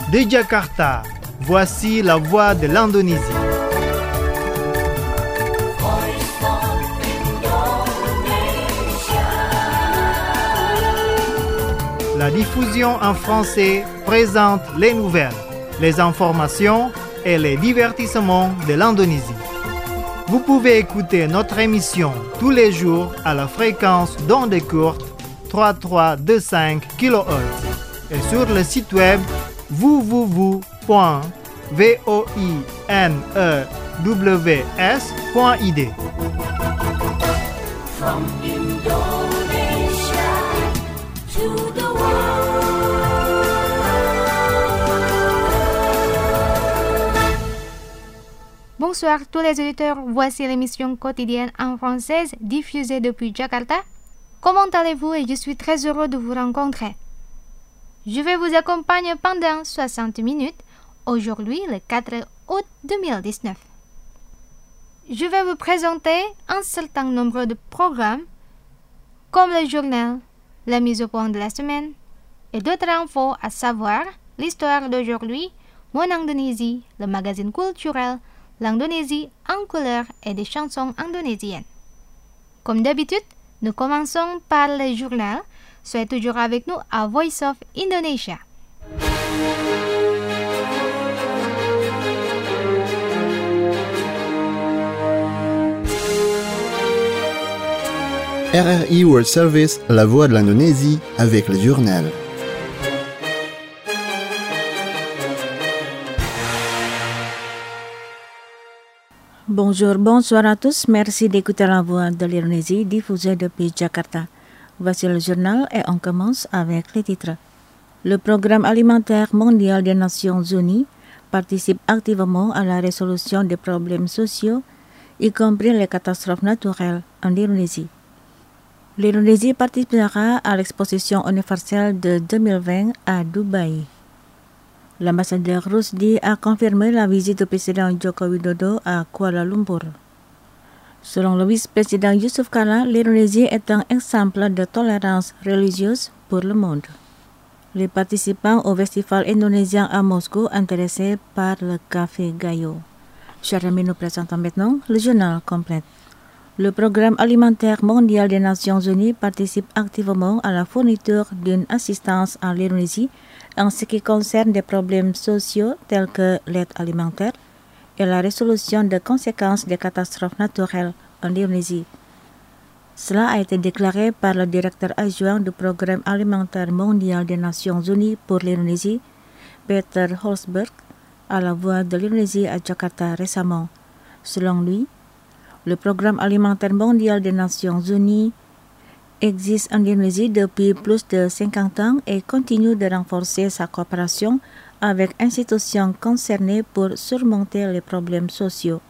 De Jakarta, voici la voix de l'Indonésie. La diffusion en français présente les nouvelles, les informations et les divertissements de l'Indonésie. Vous pouvez écouter notre émission tous les jours à la fréquence d'onde courte 3325 kHz et sur le site web www.voinews.id. From Indonesia to the Bonsoir tous les auditeurs, voici l'émission quotidienne en française diffusée depuis Jakarta. Comment allez-vous et je suis très heureux de vous rencontrer. Je vais vous accompagner pendant 60 minutes, aujourd'hui le 4 août 2019. Je vais vous présenter un certain nombre de programmes, comme le journal, la mise au point de la semaine, et d'autres infos à savoir l'histoire d'aujourd'hui, Mon Indonésie, le magazine culturel, l'Indonésie en couleur et des chansons indonésiennes. Comme d'habitude, nous commençons par le journal. Soyez toujours avec nous à Voice of Indonesia. RRI World Service, la voix de l'Indonésie, avec le journal. Bonjour, bonsoir à tous. Merci d'écouter la voix de l'Indonésie diffusée depuis Jakarta. Voici le journal et on commence avec les titres. Le Programme alimentaire mondial des Nations Unies participe activement à la résolution des problèmes sociaux, y compris les catastrophes naturelles en Indonésie. L'Indonésie participera à l'exposition universelle de 2020 à Dubaï. L'ambassadeur Rusdi a confirmé la visite du président Joko Widodo à Kuala Lumpur. Selon le vice-président Yusuf Kala, l'Indonésie est un exemple de tolérance religieuse pour le monde. Les participants au festival indonésien à Moscou intéressés par le café Gayo. Cher ami, nous présentons maintenant le journal complet. Le Programme alimentaire mondial des Nations Unies participe activement à la fourniture d'une assistance à l'Indonésie en ce qui concerne des problèmes sociaux tels que l'aide alimentaire et la résolution des conséquences des catastrophes naturelles en Indonésie. Cela a été déclaré par le directeur adjoint du Programme alimentaire mondial des Nations Unies pour l'Indonésie, Peter Holsberg, à la voix de l'Indonésie à Jakarta récemment. Selon lui, le Programme alimentaire mondial des Nations Unies existe en Indonésie depuis plus de 50 ans et continue de renforcer sa coopération avec institutions concernées pour surmonter les problèmes sociaux.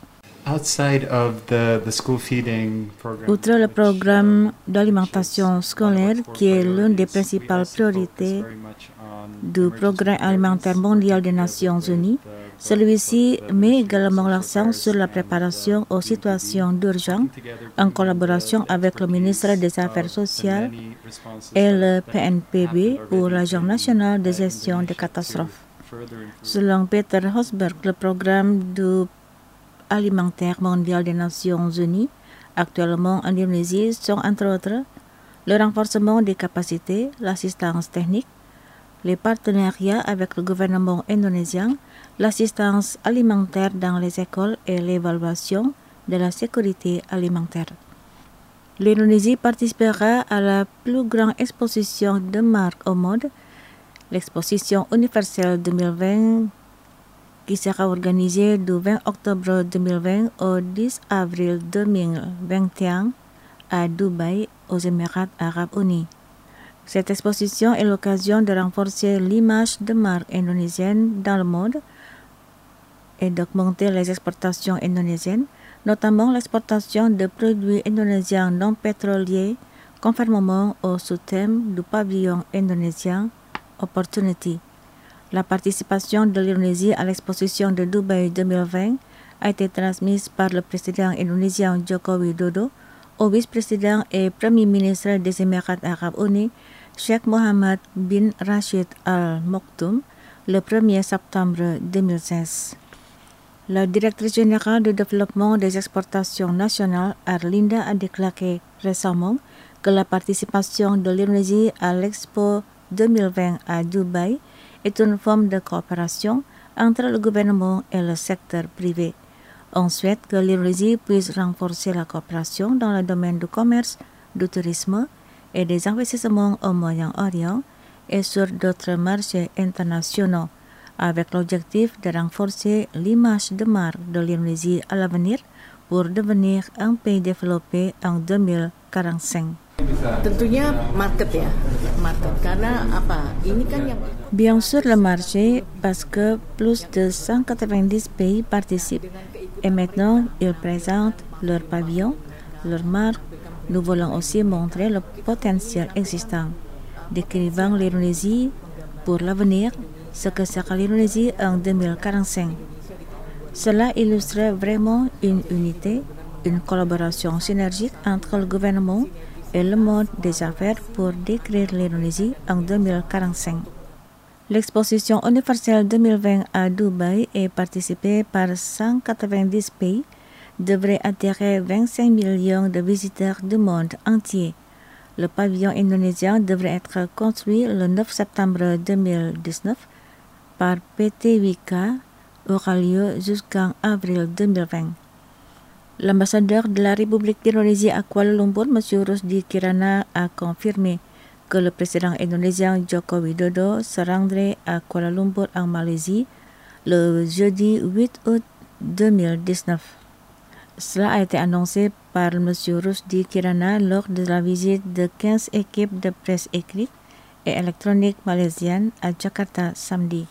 Outre le programme d'alimentation scolaire, qui est l'une des principales priorités du Programme alimentaire mondial des Nations Unies, celui-ci met également l'accent sur la préparation aux situations d'urgence en collaboration avec le ministère des Affaires sociales et le PNPB ou l'Agence nationale de gestion des catastrophes. Selon Peter Holsberg, le programme du alimentaire mondial des Nations Unies, actuellement en Indonésie, sont entre autres le renforcement des capacités, l'assistance technique, les partenariats avec le gouvernement indonésien, l'assistance alimentaire dans les écoles et l'évaluation de la sécurité alimentaire. L'Indonésie participera à la plus grande exposition de marque au monde, l'exposition universelle 2020, qui sera organisée du 20 octobre 2020 au 10 avril 2021 à Dubaï, aux Émirats arabes unis. Cette exposition est l'occasion de renforcer l'image de marque indonésienne dans le monde et d'augmenter les exportations indonésiennes, notamment l'exportation de produits indonésiens non pétroliers, conformément au sous-thème du pavillon indonésien Opportunity. La participation de l'Indonésie à l'exposition de Dubaï 2020 a été transmise par le président indonésien Joko Widodo au vice-président et premier ministre des Émirats arabes unis, Sheikh Mohammed bin Rashid Al Maktoum, le 1er septembre 2016. La directrice générale du développement des exportations nationales, Arlinda, a déclaré récemment que la participation de l'Indonésie à l'Expo 2020 à Dubaï est une forme de coopération entre le gouvernement et le secteur privé. On souhaite que l'Indonésie puisse renforcer la coopération dans le domaine du commerce, du tourisme et des investissements au Moyen-Orient et sur d'autres marchés internationaux, avec l'objectif de renforcer l'image de marque de l'Indonésie à l'avenir pour devenir un pays développé en 2045. Tentunya market ya, market karena apa? Ini kan yang Bien sûr le marché parce que plus de 190 pays participent et maintenant ils présentent leur pavillon, leur marque. Nous voulons aussi montrer le potentiel existant, décrivant l'Indonésie pour l'avenir, ce que sera l'Indonésie en 2045. Cela illustre vraiment une unité, une collaboration synergique entre le gouvernement et le monde des affaires pour décrire l'Indonésie en 2045. L'exposition universelle 2020 à Dubaï est participée par 190 pays, devrait attirer 25 millions de visiteurs du monde entier. Le pavillon indonésien devrait être construit le 9 septembre 2019 par PT Wika, aura lieu jusqu'en avril 2020. L'ambassadeur de la République d'Indonésie à Kuala Lumpur, M. Rusdi Kirana, a confirmé que le président indonésien Joko Widodo se rendrait à Kuala Lumpur en Malaisie le jeudi 8 août 2019. Cela a été annoncé par M. Rusdi Kirana lors de la visite de 15 équipes de presse écrite et électronique malaisiennes à Jakarta samedi.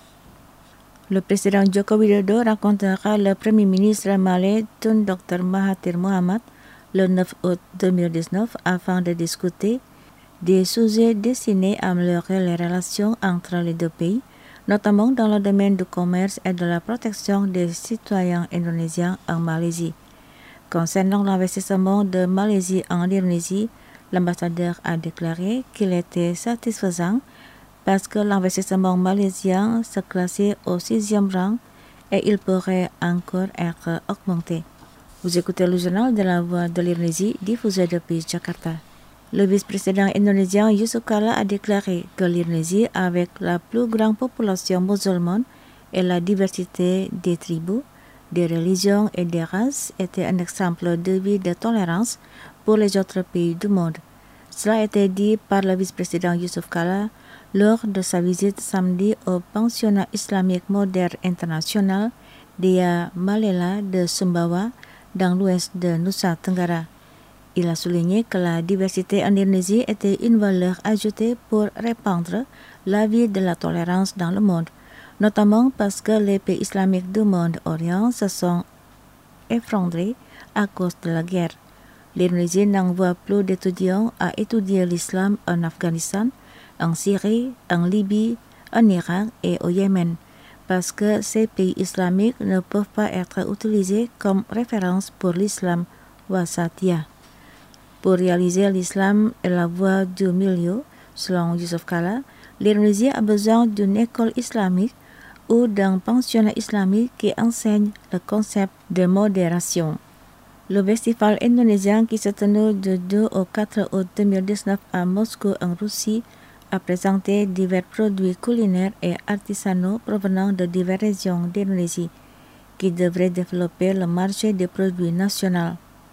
Le président Joko Widodo rencontrera le Premier ministre malais Tun Dr Mahathir Mohamad le 9 août 2019 afin de discuter des sujets destinés à améliorer les relations entre les deux pays, notamment dans le domaine du commerce et de la protection des citoyens indonésiens en Malaisie. Concernant l'investissement de Malaisie en Indonésie, l'ambassadeur a déclaré qu'il était satisfaisant parce que l'investissement malaisien se classait au 6e rang et il pourrait encore être augmenté. Vous écoutez le journal de la Voix de l'Indonésie diffusé depuis Jakarta. Le vice-président indonésien Yusuf Kala a déclaré que l'Indonésie, avec la plus grande population musulmane et la diversité des tribus, des religions et des races, était un exemple de vie de tolérance pour les autres pays du monde. Cela a été dit par le vice-président Yusuf Kala lors de sa visite samedi au pensionnat islamique moderne international Dea Malela de Sumbawa dans l'ouest de Nusa Tenggara. Il a souligné que la diversité en Indonésie était une valeur ajoutée pour répandre la vie de la tolérance dans le monde, notamment parce que les pays islamiques du Monde-Orient se sont effondrés à cause de la guerre. L'Indonésie n'envoie plus d'étudiants à étudier l'islam en Afghanistan, en Syrie, en Libye, en Irak et au Yémen, parce que ces pays islamiques ne peuvent pas être utilisés comme référence pour l'islam wasatiyah. Pour réaliser l'islam et la voie du milieu, selon Yusuf Kala, l'Indonésie a besoin d'une école islamique ou d'un pensionnat islamique qui enseigne le concept de modération. Le festival indonésien qui s'est tenu du 2 au 4 août 2019 à Moscou en Russie a présenté divers produits culinaires et artisanaux provenant de diverses régions d'Indonésie qui devraient développer le marché des produits nationaux.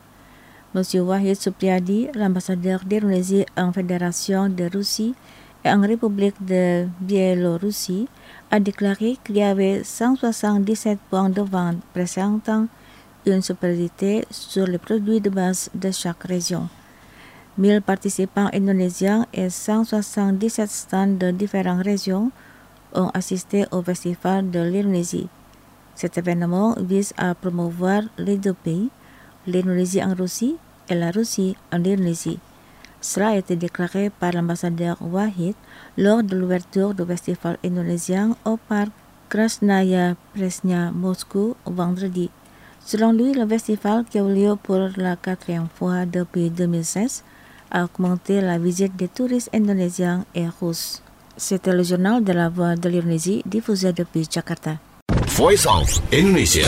M. Wahid Supriyadi, l'ambassadeur d'Indonésie en Fédération de Russie et en République de Biélorussie, a déclaré qu'il y avait 177 points de vente présentant une supériorité sur les produits de base de chaque région. 1000 participants indonésiens et 177 stands de différentes régions ont assisté au festival de l'Indonésie. Cet événement vise à promouvoir les deux pays, l'Indonésie en Russie et la Russie en Indonésie. Cela a été déclaré par l'ambassadeur Wahid lors de l'ouverture du festival indonésien au parc Krasnaya Presnya Moscou vendredi. Selon lui, le festival qui a eu lieu pour la 4e fois depuis 2016 a augmenté la visite des touristes indonésiens et russes. C'était le journal de la Voix de l'Indonésie diffusé depuis Jakarta. Voice of Indonesia.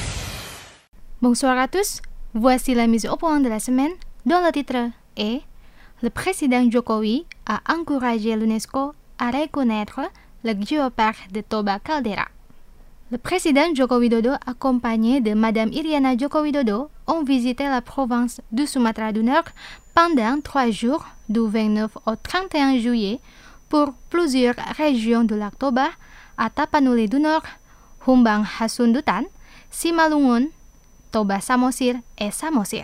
Bonsoir à tous, voici la mise au point de la semaine dont le titre est Le président Jokowi a encouragé l'UNESCO à reconnaître le géoparc de Toba Caldera. Le président Joko Widodo, accompagné de Madame Iriana Joko Widodo, ont visité la province du Sumatra du Nord pendant 3 jours, du 29 au 31 juillet, pour plusieurs régions du lac Toba, à Tapanuli du Nord, Humbang Hasundutan, Simalungun, Toba Samosir et Samosir.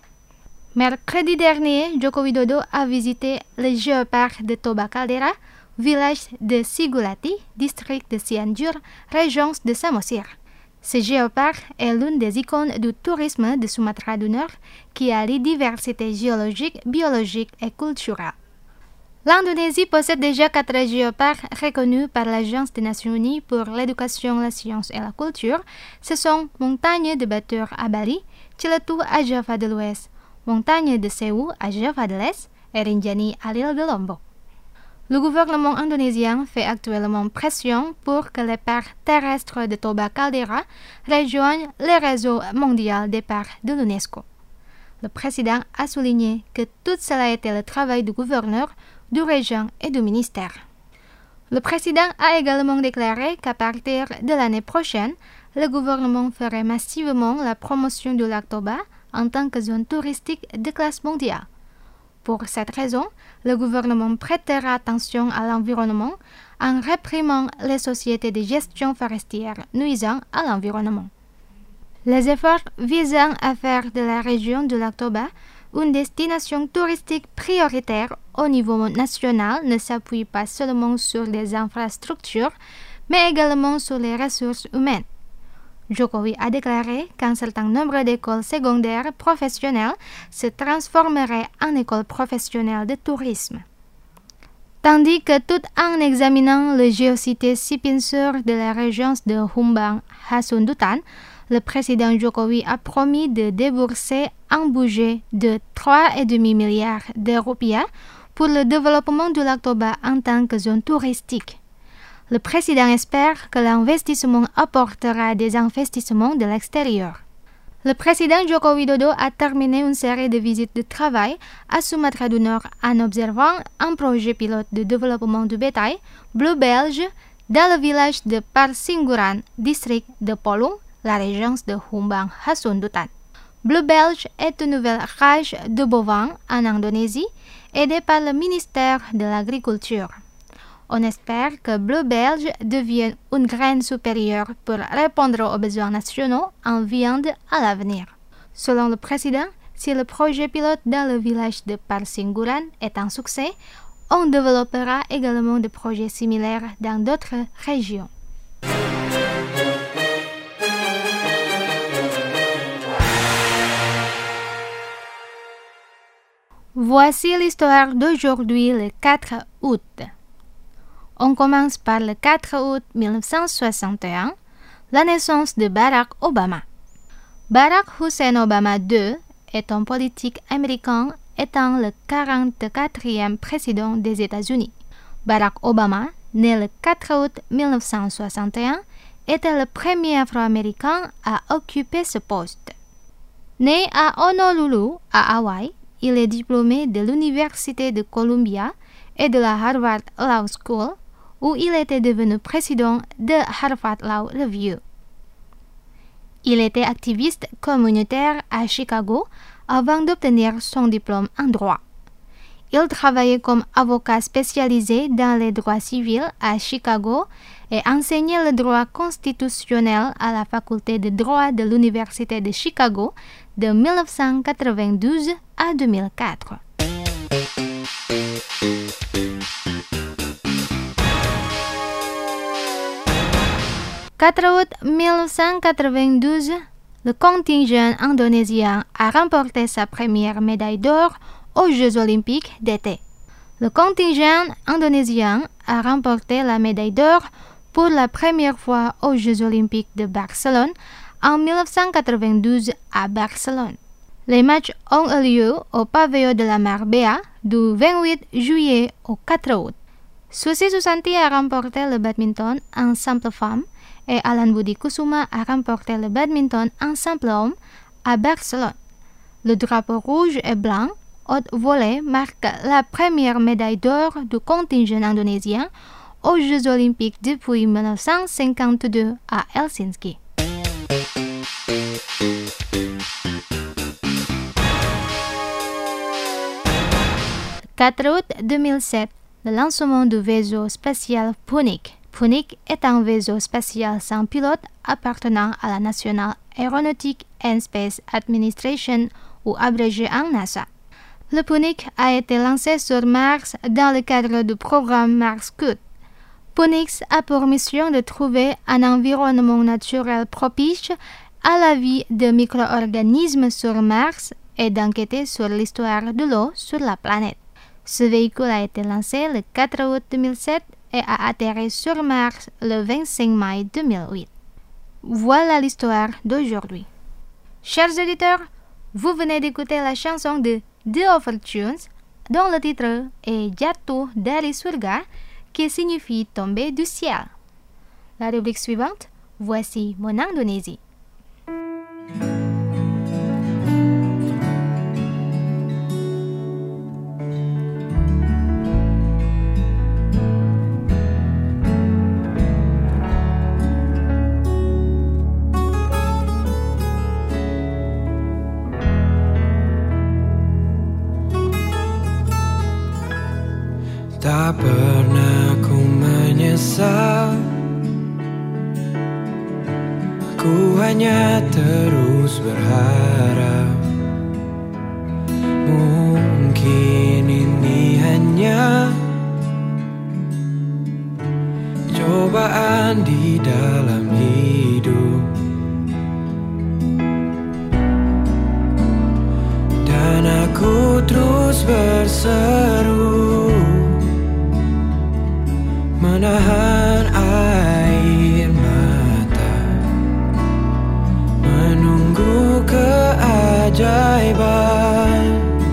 Mercredi dernier, Joko Widodo a visité le géoparc de Toba Caldera, village de Sigulati, district de Cianjur, région de Samosir. Ce géoparc est l'une des icônes du tourisme de Sumatra du Nord qui allie diversité géologique, biologique et culturelle. L'Indonésie possède déjà 4 géoparcs reconnus par l'Agence des Nations Unies pour l'éducation, la science et la culture. Ce sont Montagne de Batur à Bali, Ciletu à Java de l'Ouest, Montagne de Sewu à Java de l'Est et Rinjani à l'île de Lombok. Le gouvernement indonésien fait actuellement pression pour que les parcs terrestres de Toba Caldera rejoignent le réseau mondial des parcs de l'UNESCO. Le président a souligné que tout cela était le travail du gouverneur, du régent et du ministère. Le président a également déclaré qu'à partir de l'année prochaine, le gouvernement ferait massivement la promotion du lac Toba en tant que zone touristique de classe mondiale. Pour cette raison, le gouvernement prêtera attention à l'environnement en réprimant les sociétés de gestion forestière nuisant à l'environnement. Les efforts visant à faire de la région du lac Toba une destination touristique prioritaire au niveau national ne s'appuient pas seulement sur les infrastructures, mais également sur les ressources humaines. Jokowi a déclaré qu'un certain nombre d'écoles secondaires professionnelles se transformeraient en écoles professionnelles de tourisme. Tandis que tout en examinant le géocité Sipinsur de la région de Humbang Hasundutan, le président Jokowi a promis de débourser un budget de 3,5 milliards de roupias pour le développement du lac Toba en tant que zone touristique. Le président espère que l'investissement apportera des investissements de l'extérieur. Le président Joko Widodo a terminé une série de visites de travail à Sumatra du Nord en observant un projet pilote de développement du bétail bleu belge dans le village de Parsingguran, district de Polung, la région de Humbang Hasundutan. Bleu belge est une nouvelle rage de bovins en Indonésie, aidée par le ministère de l'Agriculture. On espère que Bleu belge devienne une graine supérieure pour répondre aux besoins nationaux en viande à l'avenir. Selon le président, si le projet pilote dans le village de Parsingguran est un succès, on développera également des projets similaires dans d'autres régions. Voici l'histoire d'aujourd'hui, le 4 août. On commence par le 4 août 1961, la naissance de Barack Obama. Barack Hussein Obama II est un politique américain étant le 44e président des États-Unis. Barack Obama, né le 4 août 1961, était le premier Afro-Américain à occuper ce poste. Né à Honolulu, à Hawaï, il est diplômé de l'Université de Columbia et de la Harvard Law School, où il était devenu président de Harvard Law Review. Il était activiste communautaire à Chicago avant d'obtenir son diplôme en droit. Il travaillait comme avocat spécialisé dans les droits civils à Chicago et enseignait le droit constitutionnel à la faculté de droit de l'Université de Chicago de 1992 à 2004. 4 août 1992, le contingent indonésien a remporté sa première médaille d'or aux Jeux olympiques d'été. Le contingent indonésien a remporté la médaille d'or pour la première fois aux Jeux olympiques de Barcelone en 1992 à Barcelone. Les matchs ont eu lieu au pavillon de la Marbella du 28 juillet au 4 août. Susi Susanti a remporté le badminton en simple femme et Alan Budi Kusuma a remporté le badminton en simple homme à Barcelone. Le drapeau rouge et blanc haute volée marque la première médaille d'or du contingent indonésien aux Jeux olympiques depuis 1952 à Helsinki. Le 4 août 2007, le lancement du vaisseau spatial Phoenix. Phoenix est un vaisseau spatial sans pilote appartenant à la National Aeronautic and Space Administration, ou abrégé en NASA. Le Phoenix a été lancé sur Mars dans le cadre du programme Mars Scout. Phoenix a pour mission de trouver un environnement naturel propice à la vie de micro-organismes sur Mars et d'enquêter sur l'histoire de l'eau sur la planète. Ce véhicule a été lancé le 4 août 2007 et a atterri sur Mars le 25 mai 2008. Voilà l'histoire d'aujourd'hui. Chers auditeurs, vous venez d'écouter la chanson de The Overtunes, dont le titre est Jatuh dari Surga, qui signifie tomber du ciel. La rubrique suivante, voici mon Indonésie. Tak pernah ku menyesal, ku hanya terus berharap mungkin ini hanya cobaan di dalam hidup, dan aku terus berseru menahan air mata, menunggu keajaiban.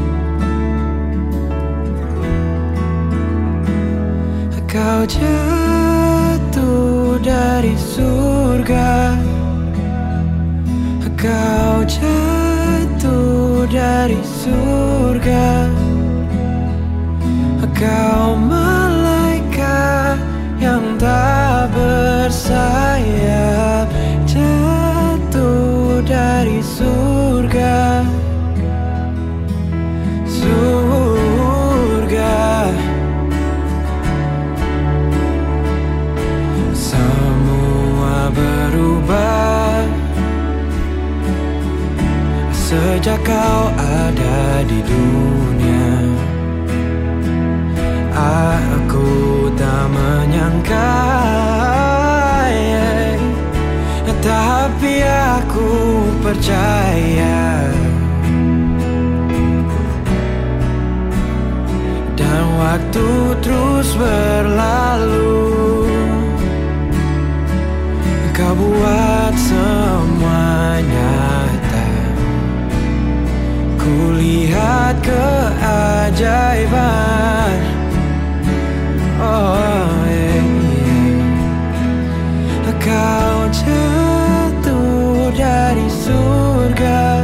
Kau jatuh dari surga, kau jatuh dari surga, kau malaikat yang tak bersayap, jatuh dari surga, surga. Semua berubah sejak kau ada di dunia. Aku tak menyangka, tapi aku percaya. Dan waktu terus berlalu, kau buat semua nyata. Kulihat keajaiban. Oh, yeah. Kau jatuh dari surga,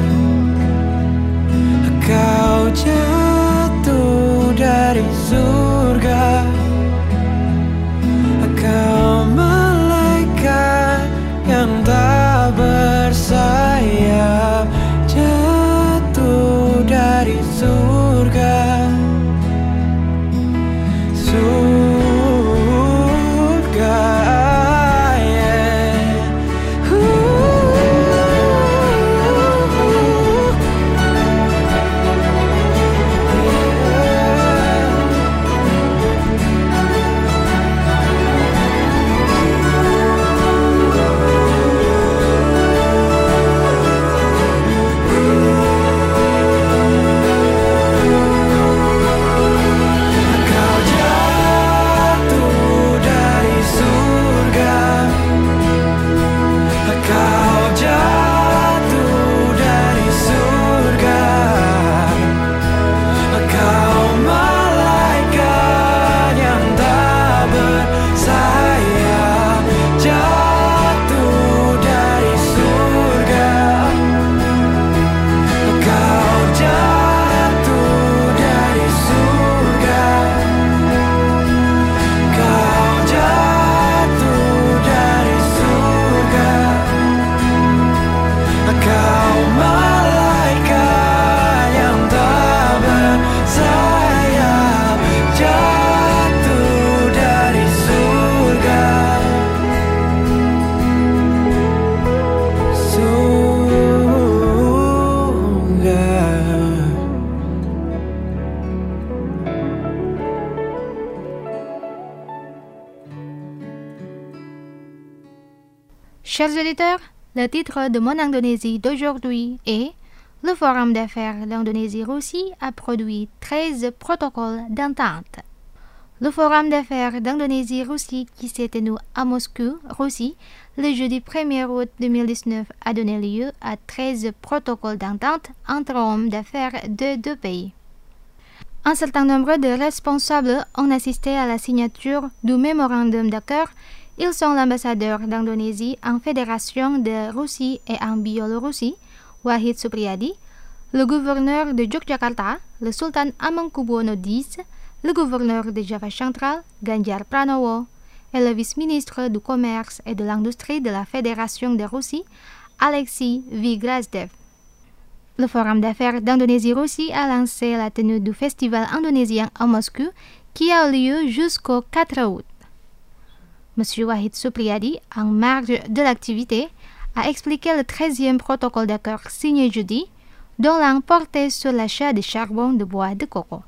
kau jatuh dari surga, kau malaikat yang tak bersayap, jatuh dari surga, Chers auditeurs, le titre de mon Indonésie d'aujourd'hui est « Le Forum d'affaires d'Indonésie-Russie a produit 13 protocoles d'entente ». Le Forum d'affaires d'Indonésie-Russie qui s'est tenu à Moscou, Russie, le jeudi 1er août 2019 a donné lieu à 13 protocoles d'entente entre hommes d'affaires de deux pays. Un certain nombre de responsables ont assisté à la signature du mémorandum d'accord. Ils sont l'ambassadeur d'Indonésie en Fédération de Russie et en Biélorussie, Wahid Supriyadi, le gouverneur de Yogyakarta, le sultan Hamengkubuwono X, le gouverneur de Java Central, Ganjar Pranowo, et le vice-ministre du Commerce et de l'Industrie de la Fédération de Russie, Alexis Vigrazdev. Le Forum d'affaires d'Indonésie-Russie a lancé la tenue du festival indonésien à Moscou qui a lieu jusqu'au 4 août. M. Wahid Supriyadi, en marge de l'activité, a expliqué le 13e protocole d'accord signé jeudi, dont l'un portait sur l'achat de charbon de bois de coco.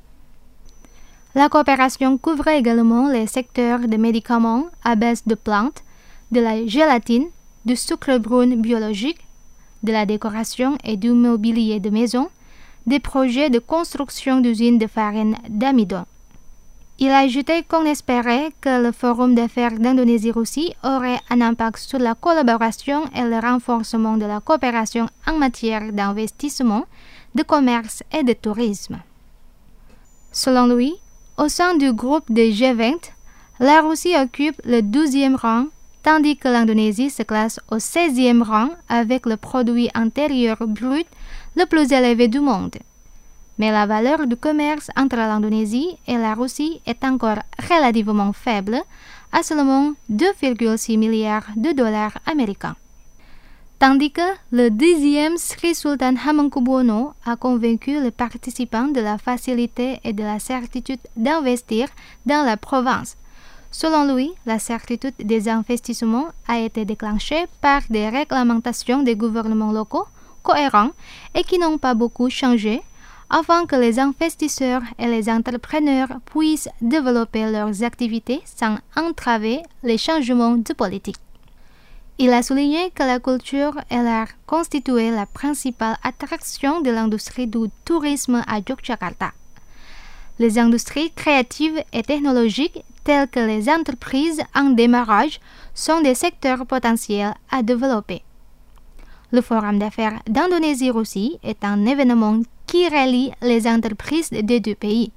La coopération couvre également les secteurs des médicaments à base de plantes, de la gélatine, du sucre brun biologique, de la décoration et du mobilier de maison, des projets de construction d'usines de farine d'amidon. Il a ajouté qu'on espérait que le Forum d'affaires d'Indonésie-Russie aurait un impact sur la collaboration et le renforcement de la coopération en matière d'investissement, de commerce et de tourisme. Selon lui, au sein du groupe des G20, la Russie occupe le 12e rang, tandis que l'Indonésie se classe au 16e rang avec le produit intérieur brut le plus élevé du monde. Mais la valeur du commerce entre l'Indonésie et la Russie est encore relativement faible, à seulement 2,6 milliards de dollars américains. Tandis que le 10e Sri Sultan Hamengkubuwono a convaincu les participants de la facilité et de la certitude d'investir dans la province. Selon lui, la certitude des investissements a été déclenchée par des réglementations des gouvernements locaux cohérents et qui n'ont pas beaucoup changé, afin que les investisseurs et les entrepreneurs puissent développer leurs activités sans entraver les changements de politique. Il a souligné que la culture et l'art constituaient la principale attraction de l'industrie du tourisme à Yogyakarta. Les industries créatives et technologiques telles que les entreprises en démarrage sont des secteurs potentiels à développer. Le Forum d'affaires d'Indonésie-Russie est un événement qui relie les entreprises des deux pays.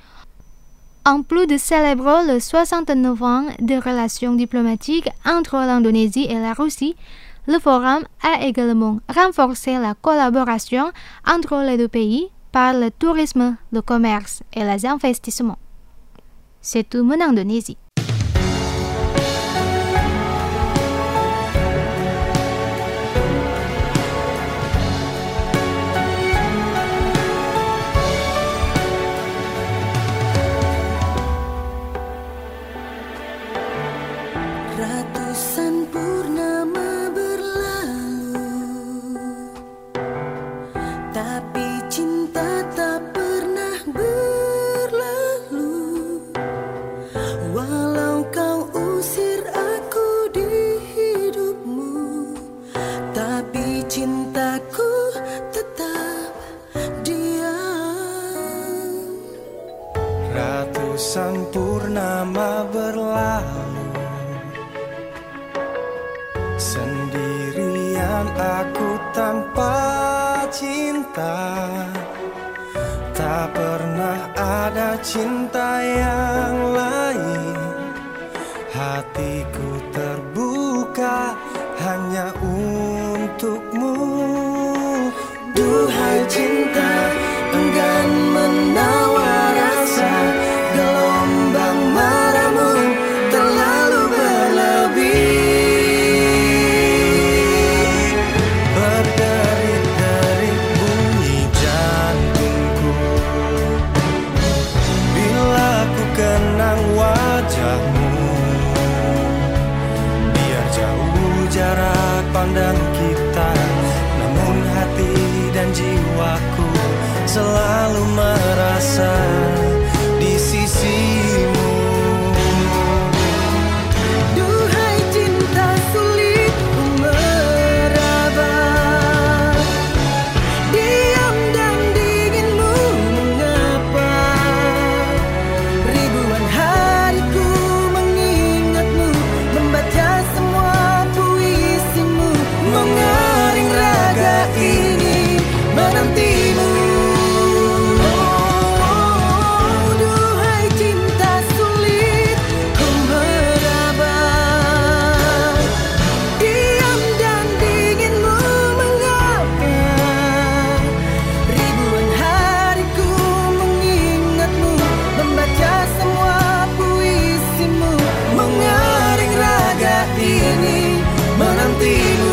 En plus de célébrer le 69 ans de relations diplomatiques entre l'Indonésie et la Russie, le Forum a également renforcé la collaboration entre les deux pays par le tourisme, le commerce et les investissements. C'est tout mon Indonésie. Ratusan purnama berlalu, tapi cinta tak pernah berlalu. Walau kau usir aku di hidupmu, tapi cintaku tetap diam. Ratusan purnama berlalu, sendirian aku tanpa cinta. Tak pernah ada cinta yang lain. Hatiku terbuka hanya untukmu. Duhai cinta, enggan menawar rasa. Gelombang marahmu terlalu berlebih. Berderit-derit bunyi jantungku bila ku kenang wajahmu. menantimu. Duhai cinta sulit ku meraba, diam dan dinginmu mengapa. Ribuan hariku mengingatmu, membaca semua puisimu, mengaring raga ini menantimu.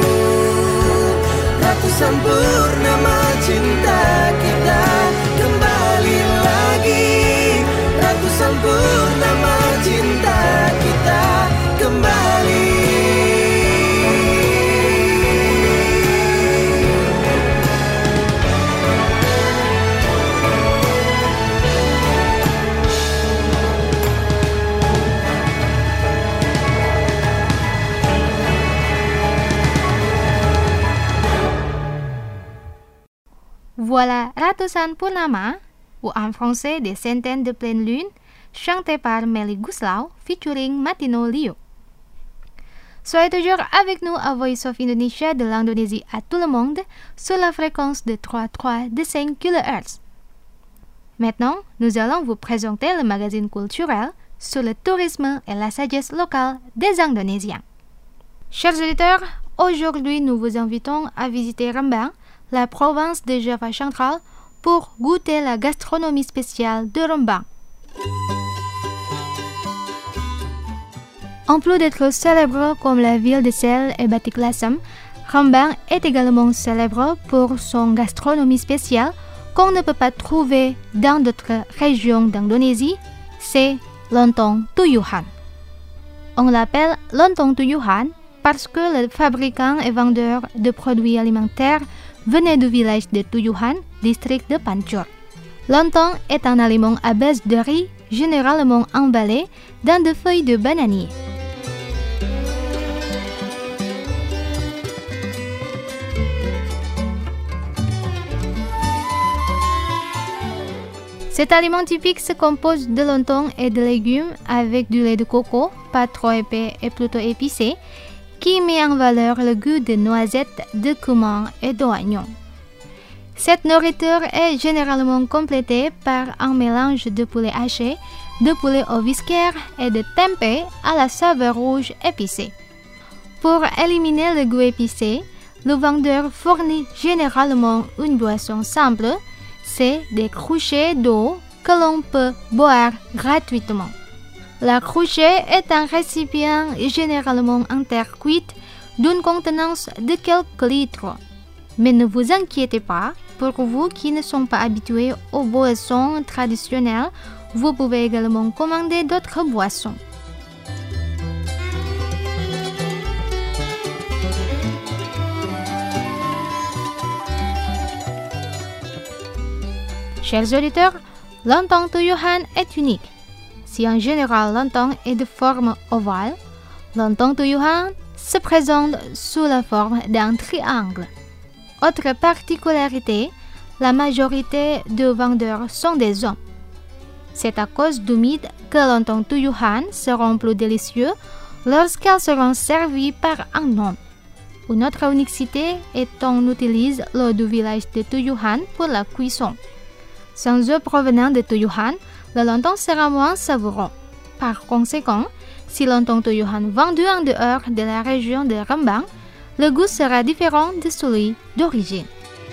Ratusan purnama cinta kita kembali lagi. Ratusan purnama cinta kita kembali. Voilà Ratusan Purnama, ou en français des centaines de pleines lunes, chanté par Melly Goeslaw featuring Martino Lio. Soyez toujours avec nous à Voice of Indonesia de l'Indonésie à tout le monde sur la fréquence de 3,5 kHz. Maintenant, nous allons vous présenter le magazine culturel sur le tourisme et la sagesse locale des Indonésiens. Chers auditeurs, aujourd'hui nous vous invitons à visiter Rembang, la province de Java central, pour goûter la gastronomie spéciale de Rembang. En plus d'être célèbre comme la ville de sel et batik lasem, Rembang est également célèbre pour son gastronomie spéciale qu'on ne peut pas trouver dans d'autres régions d'Indonésie, c'est lontong tuyuhan. On l'appelle lontong tuyuhan parce que le fabricant et vendeur de produits alimentaires venait du village de Tuyuhan, district de Pancur. Lontong est un aliment à base de riz, généralement emballé dans des feuilles de bananier. Cet aliment typique se compose de lontong et de légumes avec du lait de coco, pas trop épais et plutôt épicé, qui met en valeur le goût de noisettes, de cumin et d'oignon. Cette nourriture est généralement complétée par un mélange de poulet haché, de poulet au whisker et de tempeh à la saveur rouge épicée. Pour éliminer le goût épicé, le vendeur fournit généralement une boisson simple, c'est des cruchets d'eau que l'on peut boire gratuitement. La cruchet est un récipient généralement en terre cuite d'une contenance de quelques litres. Mais ne vous inquiétez pas, pour vous qui ne sont pas habitués aux boissons traditionnelles, vous pouvez également commander d'autres boissons. Chers auditeurs, lontong tuyuhan est unique. Si en général lontong est de forme ovale, lontong tuyuhan se présente sous la forme d'un triangle. Autre particularité, la majorité de vendeurs sont des hommes. C'est à cause du mythe que lontong tuyuhan seront plus délicieux lorsqu'elles seront servies par un homme. Une autre unicité est qu'on utilise l'eau du village de Tuyuhan pour la cuisson. Sans eau provenant de Tuyuhan, le lontong sera moins savoureux. Par conséquent, si lontong tuyuhan vendu en dehors de la région de Rembang, le goût sera différent de celui d'origine.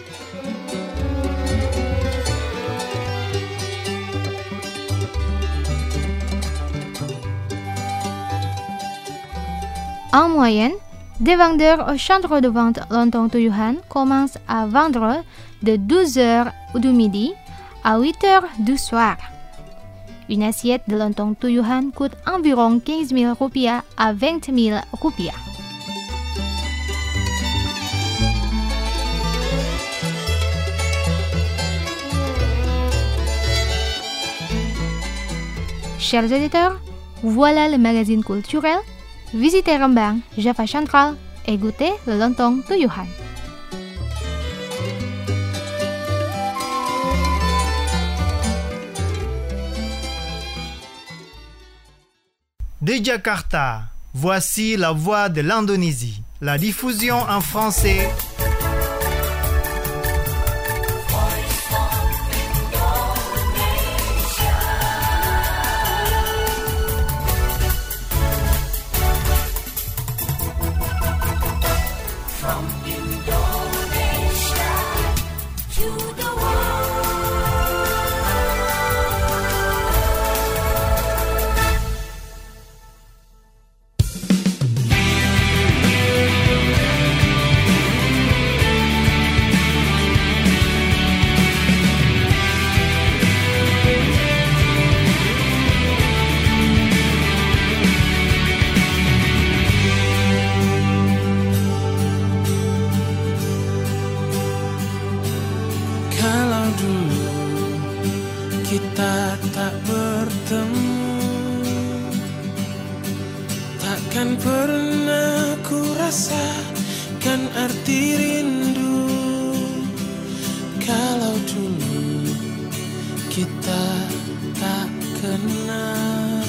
En moyenne, des vendeurs au centre de vente lontong tuyuhan commencent à vendre de 12h du midi à 8h du soir. Une assiette de lontong tuyuhan coûte environ 15 000 rupiah à 20 000 rupiah. Chers auditeurs, voilà le magazine culturel. Visitez Rembang, Java central et goûtez le lontong tuyuhan. De Jakarta, voici la voix de l'Indonésie. La diffusion en français. Kalau dulu kita tak bertemu, takkan pernah ku rasakan arti rindu. Kalau dulu kita tak kenal,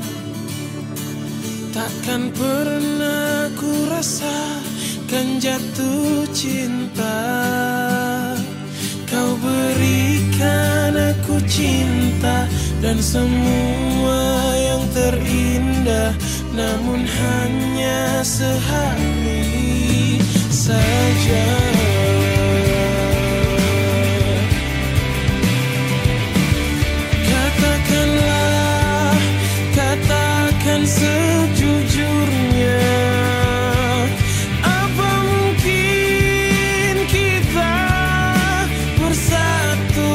takkan pernah ku rasakan jatuh cinta. Kau berikan aku cinta dan semua yang terindah, namun hanya sehari saja. Katakanlah, katakan sejujurnya, apa mungkin kita bersatu?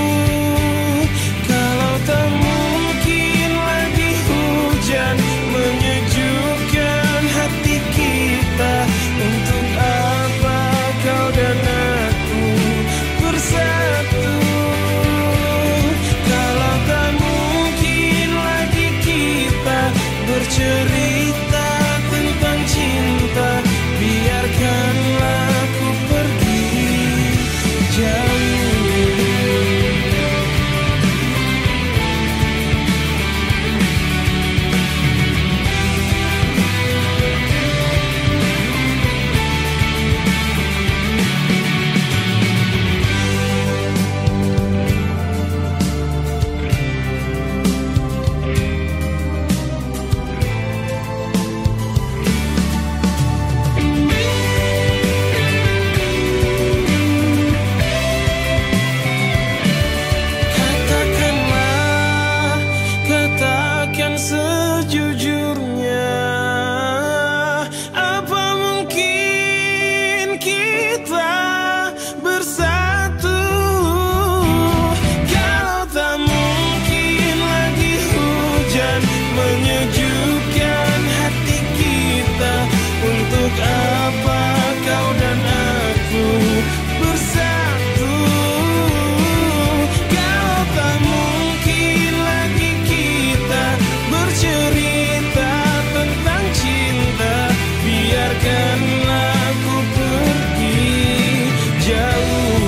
Kalau tak mungkin lagi hujan menyejukkan hati kita, untuk apa kau dan aku bersatu? Kalau tak mungkin lagi kita bercerita tentang cinta, biarkanlah aku pergi jauh. Katakanlah, katakan sejujurnya, apa mungkin kita bersatu? Kalau tak mungkin lagi hujan menyejukkan hati kita, untuk apa kau dan aku bersatu? Kalau tak mungkin lagi kita bercerita tentang cinta, biarkanlah aku pergi jauh.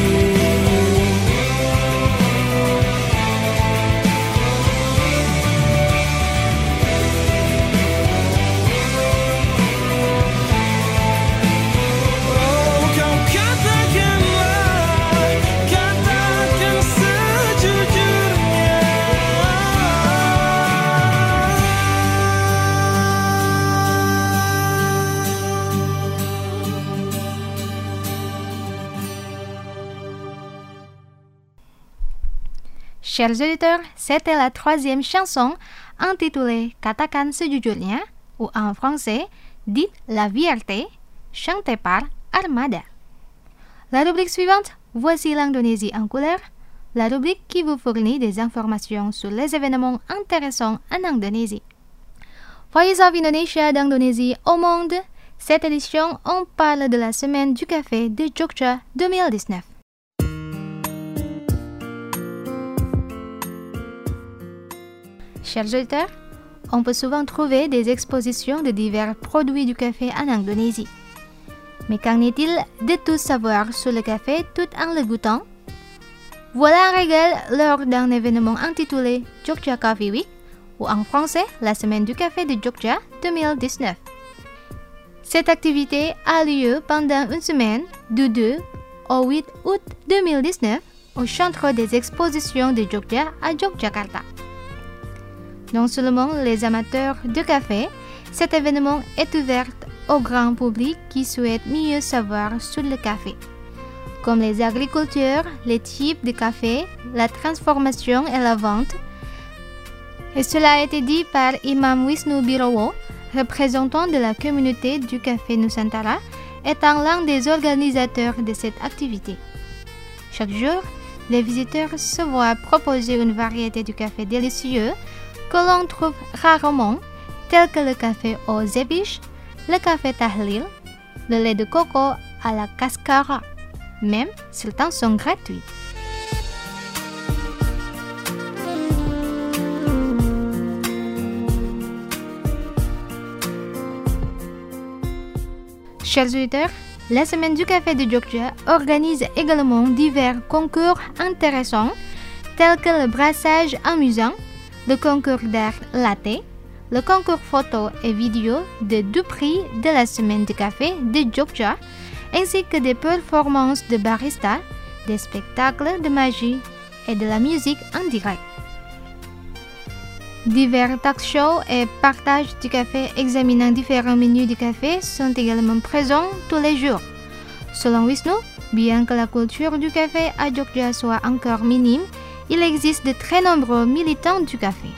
Oh, kau katakanlah, katakan sejujurnya. Chers auditeurs, c'était la troisième chanson intitulée Katakan sejujurnya, ou en français, Dites la vérité, chantée par Armada. La rubrique suivante, voici l'Indonésie en couleur, la rubrique qui vous fournit des informations sur les événements intéressants en Indonésie. Voice of Indonesia d'Indonésie au monde. Cette édition, on parle de la semaine du café de Jogja 2019. Chers auditeurs, on peut souvent trouver des expositions de divers produits du café en Indonésie. Mais qu'en est-il de tout savoir sur le café tout en le goûtant? Voilà un régal lors d'un événement intitulé Jogja Coffee Week, ou en français, la semaine du café de Jogja 2019. Cette activité a lieu pendant une semaine, du 2 au 8 août 2019, au centre des expositions de Jogja à Yogyakarta. Non seulement les amateurs de café, cet événement est ouvert au grand public qui souhaite mieux savoir sur le café, comme les agriculteurs, les types de café, la transformation et la vente. Et cela a été dit par Imam Wisnu Birowo, représentant de la communauté du café Nusantara, étant l'un des organisateurs de cette activité. Chaque jour, les visiteurs se voient proposer une variété de café délicieux que l'on trouve rarement, tels que le café aux épices, le café tahlil, le lait de coco à la cascara, même certains sont gratuits. Chers auditeurs, la Semaine du Café de Jogja organise également divers concours intéressants tels que le brassage amusant, le concours d'art latte, le concours photo et vidéo de 2 prix de la Semaine du Café de Jogja, ainsi que des performances de barista, des spectacles de magie et de la musique en direct. Divers talk shows et partages du café examinant différents menus du café sont également présents tous les jours. Selon Wisnu, bien que la culture du café à Jogja soit encore minime, il existe de très nombreux militants du café.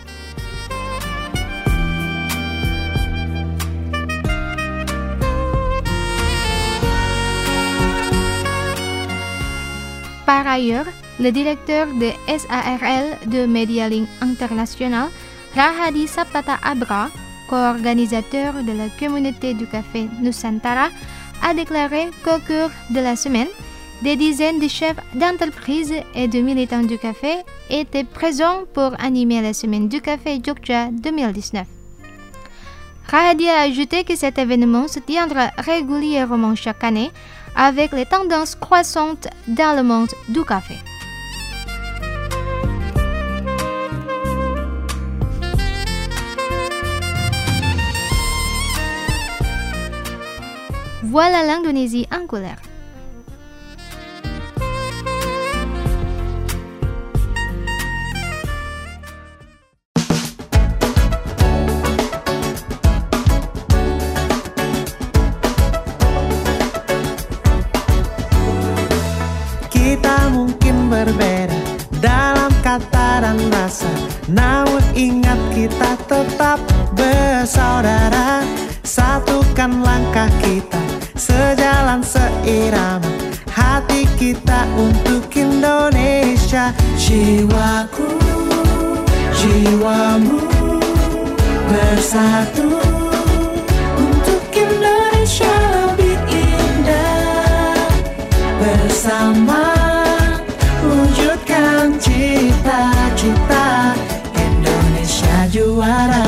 Par ailleurs, le directeur de SARL de Medialink International, Rahadi Saptata Abra, co-organisateur de la communauté du café Nusantara, a déclaré qu'au cours de la semaine, des dizaines de chefs d'entreprise et de militants du café étaient présents pour animer la semaine du café Jogja 2019. Rahadi a ajouté que cet événement se tiendra régulièrement chaque année avec les tendances croissantes dans le monde du café. Voilà l'Indonésie en couleur. Kita mungkin berbeda dalam kata dan rasa, namun ingat kita tetap bersaudara. Satukan langkah kita, sejalan seirama, hati kita untuk Indonesia. Jiwaku, jiwamu bersatu untuk Indonesia lebih indah. Bersama wujudkan cita-cita, Indonesia juara.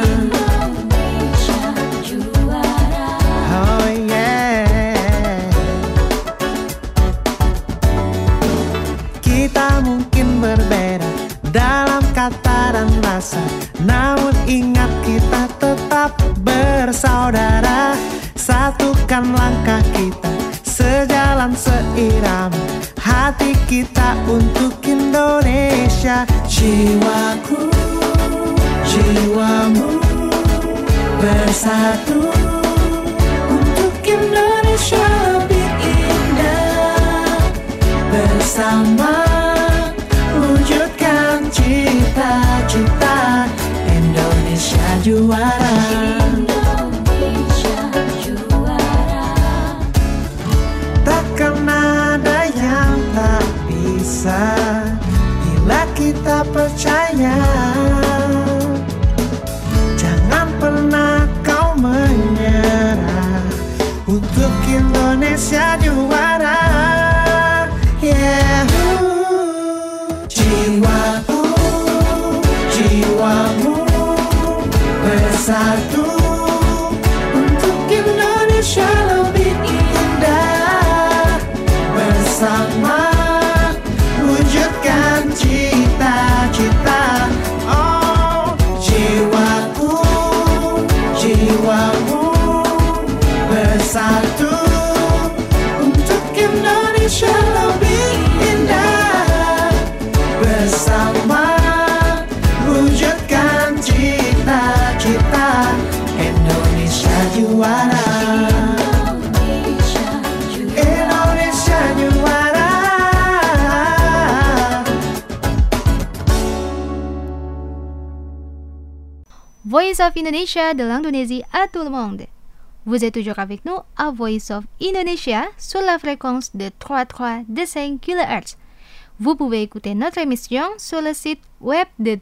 Dalam kata dan rasa, namun ingat kita tetap bersaudara. Satukan langkah kita, sejalan seirama, hati kita untuk Indonesia. Jiwaku, jiwamu bersatu untuk Indonesia lebih indah. Bersama wujudkan cita-cita, Indonesia juara. Indonesia juara. Takkan ada yang tak bisa bila kita percaya. Jangan pernah kau menyerah untuk Indonesia juara. Yeah. Jiwaku, jiwamu bersatu untuk Indonesia lebih indah. Bersama wujudkan cita-cita. Oh, jiwaku, jiwamu bersatu untuk Indonesia lebih indah. Bersama wujudkan cita-cita, Indonesia juara. Indonesia juara. Voice of Indonesia de l'Indonésie à tout le monde. Vous êtes toujours avec nous à Voice of Indonesia sur la fréquence de 3325 kHz. Vous pouvez écouter notre émission sur le site web de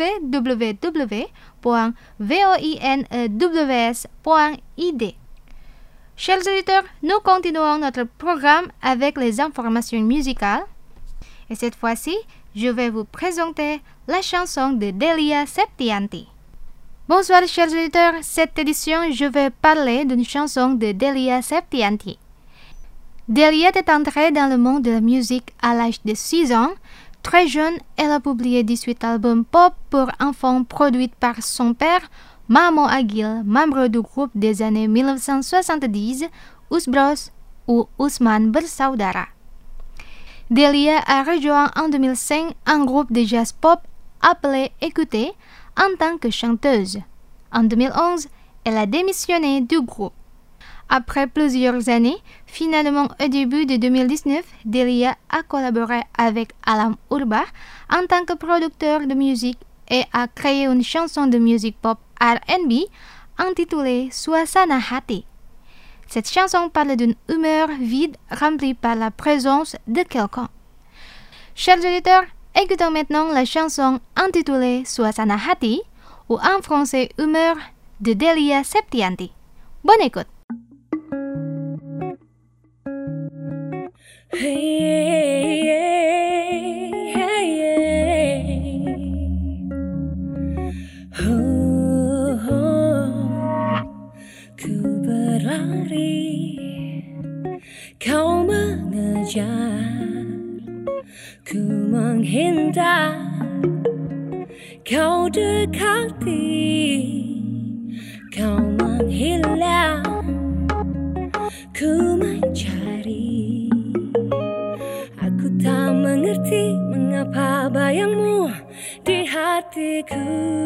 www.voinews.id. Chers auditeurs, nous continuons notre programme avec les informations musicales. Et cette fois-ci, je vais vous présenter la chanson de Delia Septianti. Bonsoir chers auditeurs, cette édition je vais parler d'une chanson de Delia Septianti. Delia est entrée dans le monde de la musique à l'âge de 6 ans. Très jeune, elle a publié 18 albums pop pour enfants produits par son père, Mamo Agil, membre du groupe des années 1970, Us Bros ou Usman Bersaudara. Delia a rejoint en 2005 un groupe de jazz pop appelé Écoutez en tant que chanteuse. En 2011, elle a démissionné du groupe. Après plusieurs années, finalement au début de 2019, Delia a collaboré avec Alam Urba en tant que producteur de musique et a créé une chanson de musique pop R&B intitulée Suasana Hati. Cette chanson parle d'une humeur vide remplie par la présence de quelqu'un. Chers auditeurs, écoutons maintenant la chanson intitulée Suasana Hati ou en français Humeur de Delia Septianti. Bonne écoute! Ku berlari, kau mengejar, ku menghindar, kau dekati, kau menghilang, ku mencari. Aku tak mengerti mengapa bayangmu di hatiku.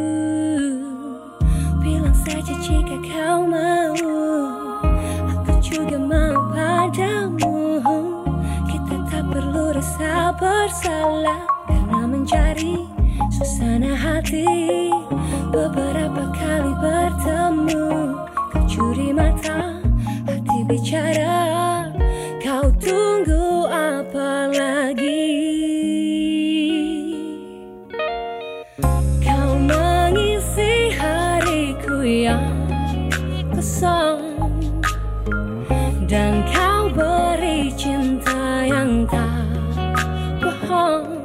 Bilang saja jika kau mau, aku juga mau padamu. Kita tak perlu rasa bersalah karena mencari suasana hati. Beberapa kali bertemu, kau curi mata, hati bicara. Kau tunggu apa lagi? Kau mengisi hariku yang kosong, dan kau beri cinta yang tak bohong.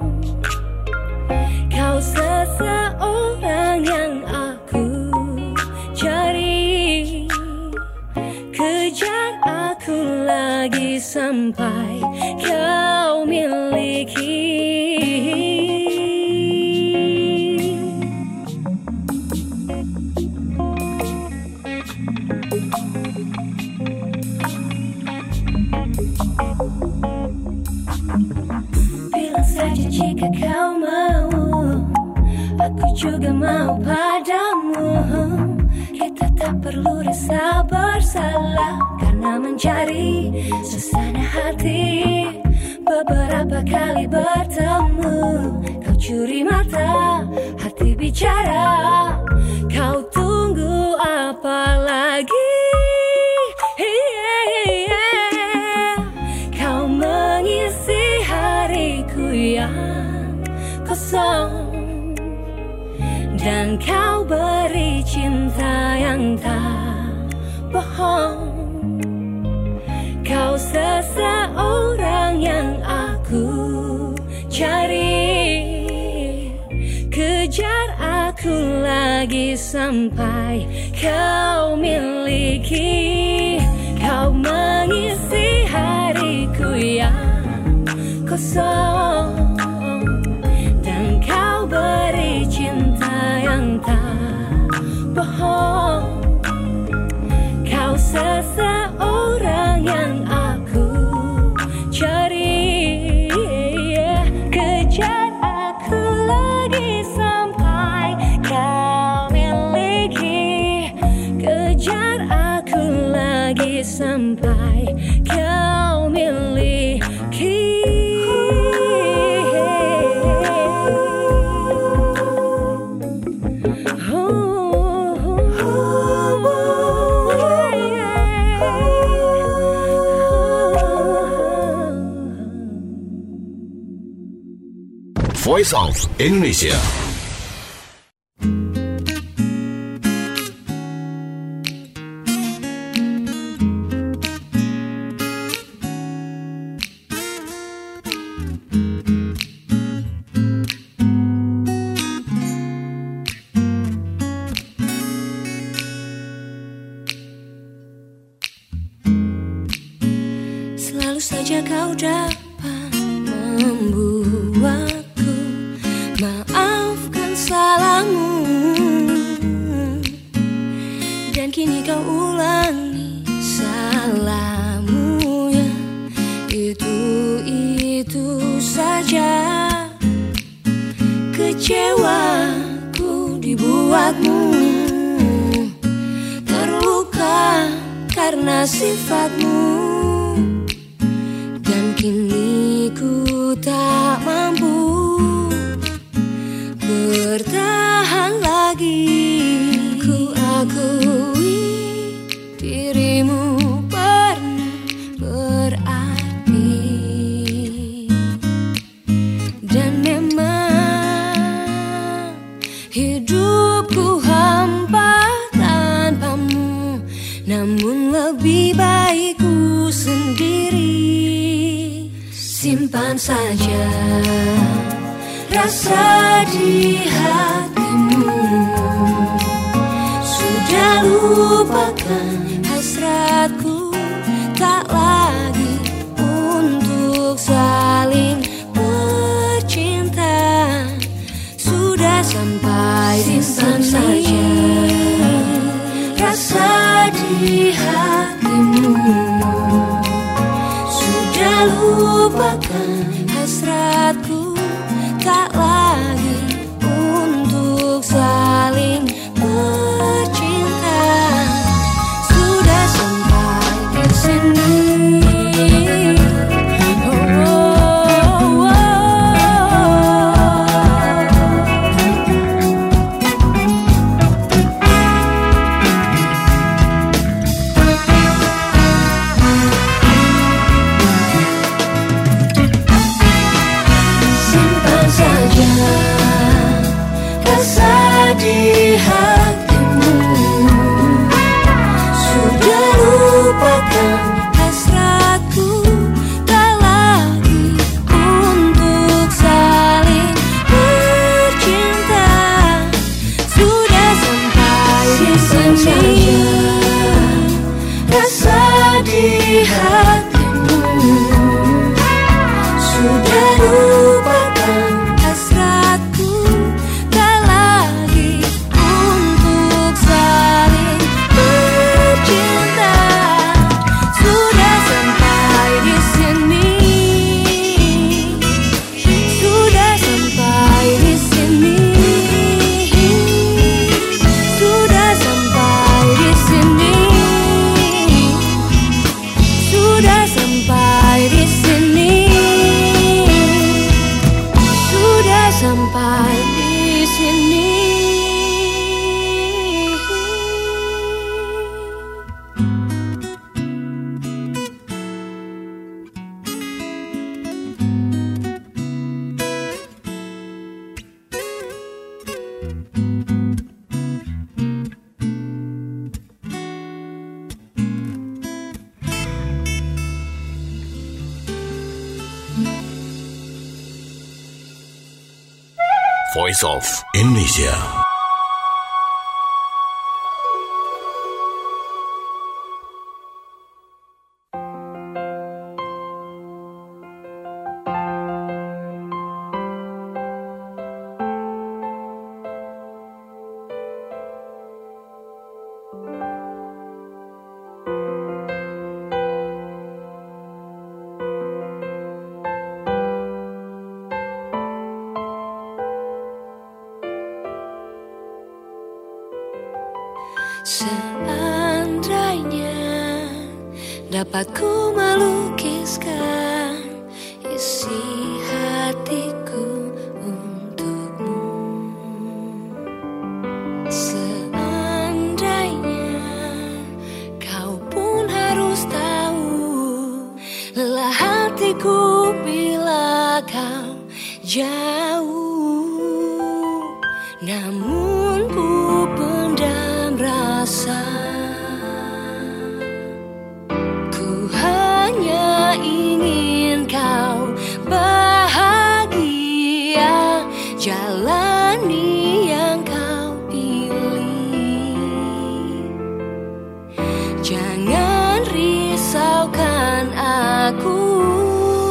Kau seseorang yang aku cari, kejar aku lagi sampai kau miliki. Bilang saja jika kau mau, aku juga mau padamu. Kita tak perlu rasa bersalah karena mencari suasana hati. Beberapa kali bertemu, kau curi mata, hati bicara. Kau tunggu apa lagi? Kau mengisi hariku yang kosong, dan kau beri cinta yang tak bohong. Kau seseorang yang aku cari, kejar aku lagi sampai kau miliki. Kau mengisi hariku yang kosong, dan kau beri cinta yang tak bohong. Kau seseorang yang aku cari, kejar aku lagi sampai kau miliki. Kejar aku lagi sampai kau miliki. Voice of Indonesia. kau dapat membuatku maafkan salahmu, dan kini kau ulangi salahmu ya, itu saja. Kecewaku dibuatmu, terluka karena sifatmu, dan kini ku tak mampu bertahan lagi. Ku akui dirimu pernah berarti, dan memang hidupku hampa tanpamu, namun lebih baik ku sendiri. Simpan saja rasa di hatimu, sudah lupakan hasratku, tak lagi untuk saling bercinta. Sudah sampai di sini rasa di hatimu, sudah lupakan hasratku, tak lagi untuk saling bercinta. Sudah sampai di sini. Di hatimu, sudah lupakan hasratku, tak lagi untuk saling bercinta. Sudah sampai di sini rasa di hatimu, sudah lupakan hasratku, tak lagi untuk saling bercinta. Sudah sampai di sini, sudah sampai di sini, sudah sampai di sini, sudah sampai di sini, sudah sampai di sini. Voice of Indonesia. Seandainya dapat ku melukiskan isi hatiku untukmu, seandainya kau pun harus tahu lelah hatiku bila kau jauh, namun ku pendam rasa. Ku hanya ingin kau bahagia, jalani yang kau pilih. Jangan risaukan aku,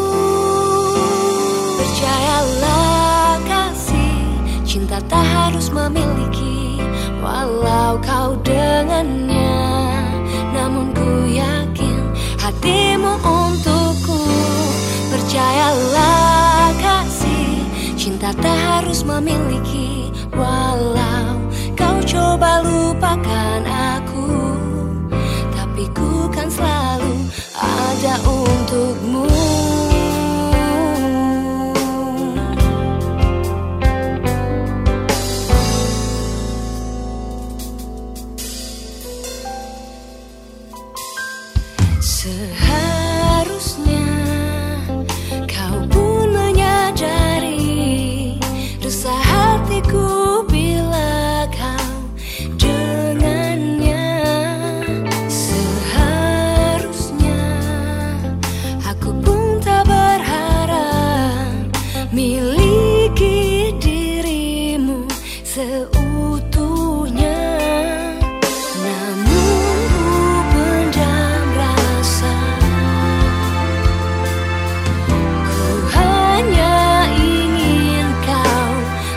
Cinta tak harus memiliki, walau kau dengannya. Namun ku yakin hatimu untukku. Percayalah kasih, cinta tak harus memiliki, walau kau coba lupakan aku. Tapi ku kan selalu ada untukmu. Seharusnya kau pun menyadari resah hatiku bila kau dengannya. Seharusnya aku pun tak berharap miliki dirimu seutuhnya. Namun ku pendam rasa, ku hanya ingin kau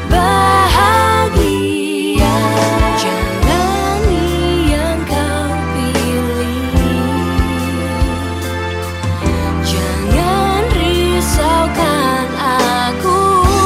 bahagia. Jalani yang kau pilih, jangan risaukan aku.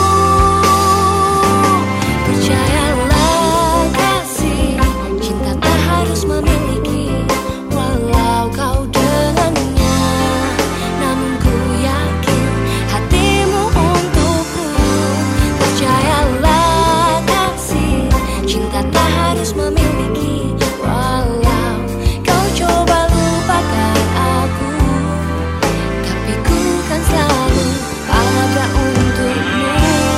Percayalah kasih, cinta tak harus memiliki, walau kau dengannya. Namun ku yakin hatimu untukku. Percayalah kasih, cinta tak harus memiliki, walau kau coba lupakan aku. Tapi ku kan selalu ada untukmu.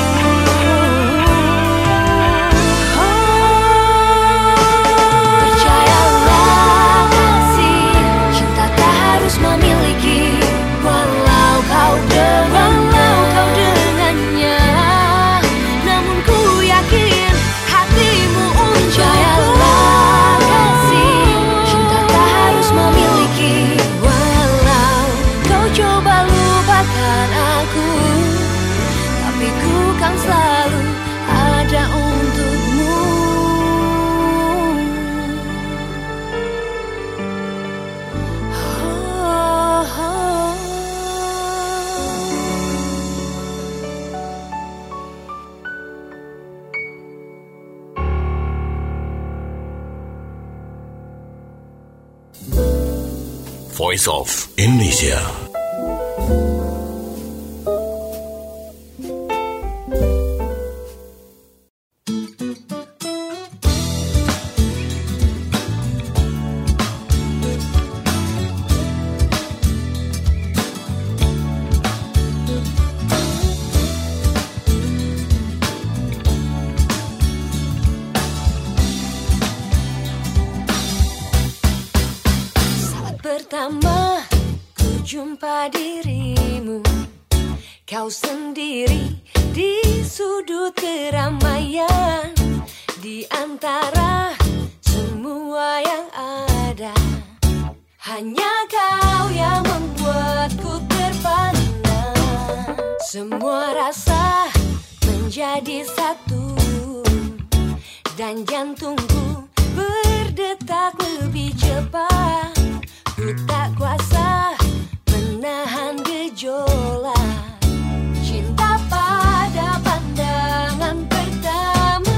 Percayalah kasih, cinta tak harus memiliki, walau kau dengannya. Namun ku yakin hatimu untukku. Percayalah kasih, cinta tak harus memiliki, walau kau coba lupakan aku. Tapi ku kan selalu ada untukmu. Voice of Indonesia. Pertama ku jumpa dirimu, kau sendiri di sudut keramaian. Di antara semua yang ada, hanya kau yang membuatku terpana. Semua rasa menjadi satu, dan jantungku berdetak lebih cepat. Ku tak kuasa menahan gejolak cinta pada pandangan pertama.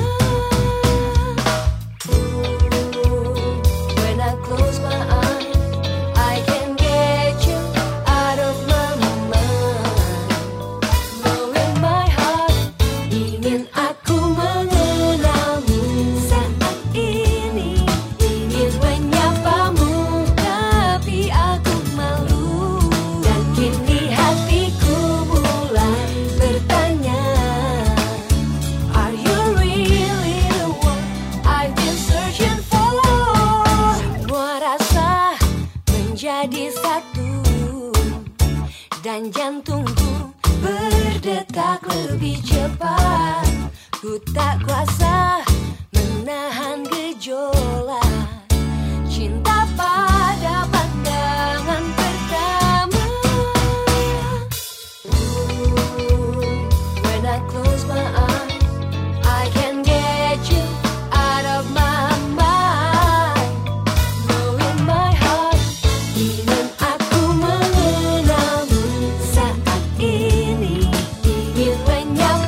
When I close my eyes, I can get you out of my mind. Knowing my heart, ingin aku mengenalmu. Saat ini ingin menyapamu, tapi aku malu. Dan kini hatiku mulai bertanya, are you really the one I've been searching for? Semua rasa menjadi satu, dan jantungku berdetak lebih cepat. Ku tak kuasa menahan gejolak cinta pada pandangan pertama. When I close my eyes, I can yang